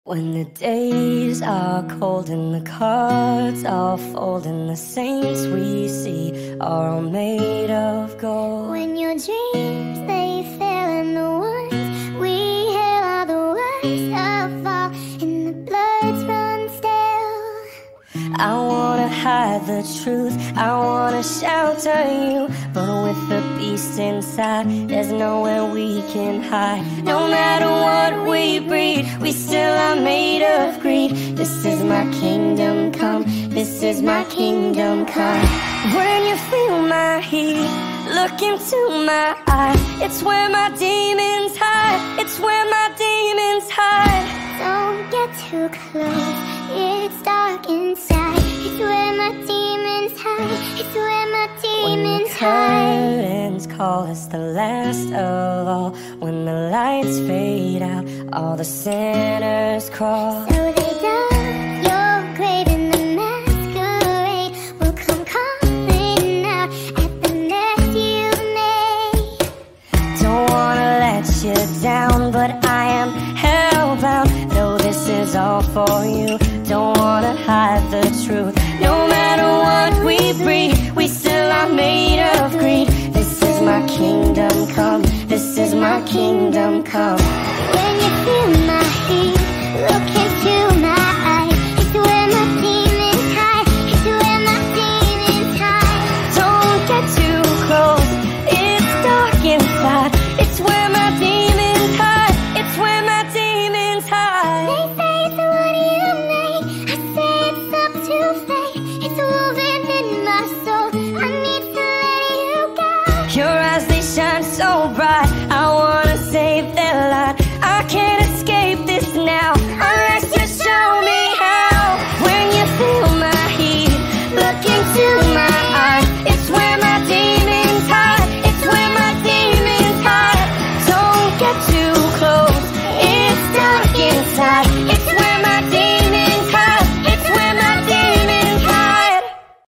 When the days are cold and the cards all fold and the saints we see are all made of gold. When your dreams they fail and the ones we hail are the worst of all, and the bloods run stale. I wanna hide the truth, I wanna shelter you, but with the beast inside, there's nowhere we can hide. No matter what we breed, we still are made of greed. This is my kingdom come, this is my kingdom come. When you feel my heat, look into my eyes. It's where my demons hide, it's where my demons hide. Don't get too close, it's dark inside. It's where my demons hide, it's where my demons hide. When the curtains call us the last of all, when the lights fade out, all the sinners crawl. So they dug your grave and the masquerade will come calling out at the mess you made. Don't wanna let you down, but I am hellbound. Though this is all for you, don't wanna hide the truth. No matter what we breed, we still are made of greed. This is my kingdom come, this is my kingdom come. When you feel